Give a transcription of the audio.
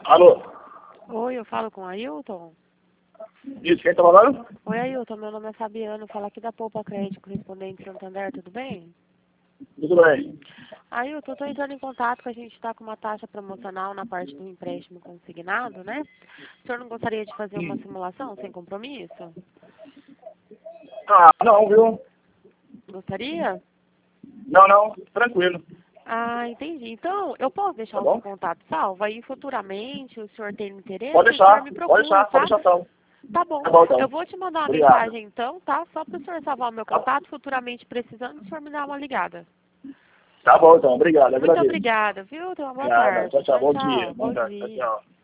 Alô? Oi, eu falo com o Ailton? Isso, quem tá falando? Oi, Ailton, meu nome é Fabiano, falo aqui da Poupa Crédito Correspondente Santander, tudo bem? Tudo bem. Ailton, eu tô entrando em contato que a gente está com uma taxa promocional na parte do empréstimo consignado, né? O senhor não gostaria de fazer uma simulação sem compromisso? Ah, não, viu? Gostaria? Não, tranquilo. Ah, entendi. Então, eu posso deixar Tá o seu bom? contato salvo? Aí, futuramente, o senhor tem interesse, Pode o senhor deixar, me pode procura, deixar, tá? pode deixar salvo. Tá bom. Tá bom, então. Eu vou te mandar uma Obrigado. mensagem, então, tá? Só para o senhor salvar o meu Tá, contato, futuramente precisando, o senhor me dá uma ligada. tá bom, então. Obrigado, Muito agradeço. obrigada, viu? Tenha uma boa Obrigado. tarde. Tchau, tchau. Tchau, Bom dia. tchau. Bom Bom dia. Tchau, dia. tchau.